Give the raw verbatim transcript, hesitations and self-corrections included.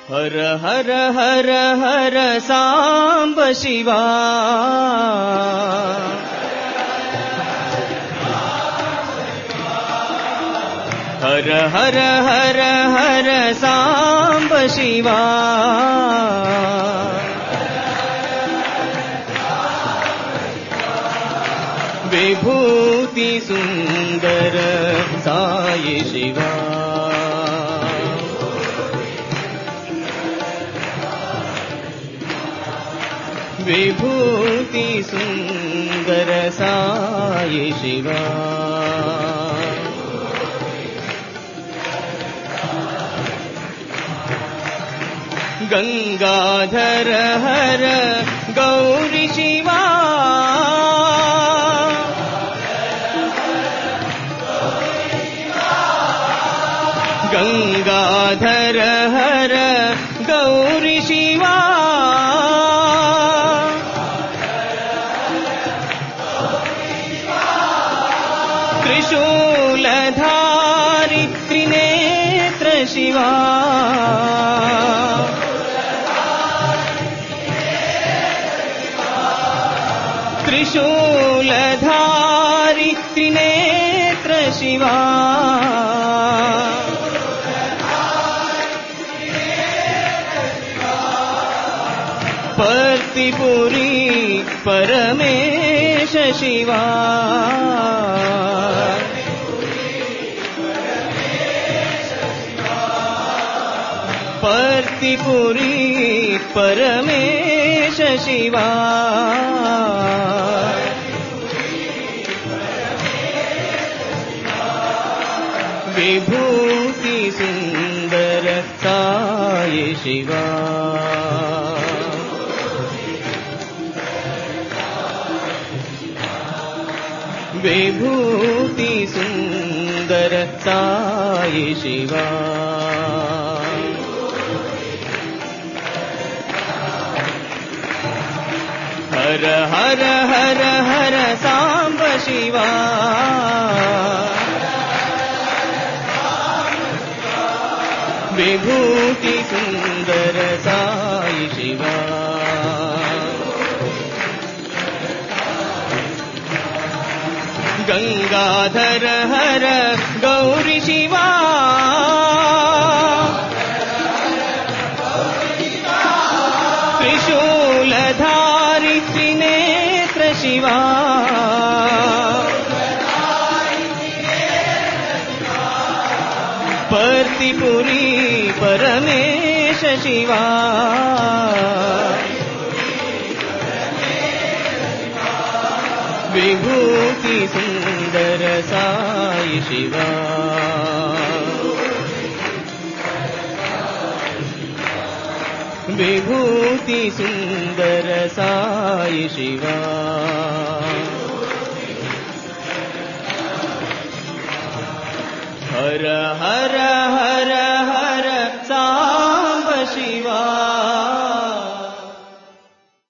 हर हर हर हर सांब शिवा हर हर हर हर सांब शिवा विभूति सुंदर साई शिवा विभूति सुंदर साई शिवा गंगाधर हर गौरी शिवा गंगाधर हर गौरी शिवा त्रिशूलधारी त्रिनेत्र शिवा त्रिशूलधारी त्रिनेत्र शिवा पर्तिपुरी परमेश शिवा पर्तिपुरी परमेश शिवा विभूति सुंदर साई शिवा विभूति सुंदर साई शिवा हर हर हर हर सांब शिवा विभूति सुंदर साई शिवा गंगाधर हर गौरी शिवा त्रिशूलधारी त्रिनेत्र शिवा पर्तिपुरी परमेश शिवा विभूति सुंदर साई शिवा विभूति सुंदर साई शिवा हर हर हर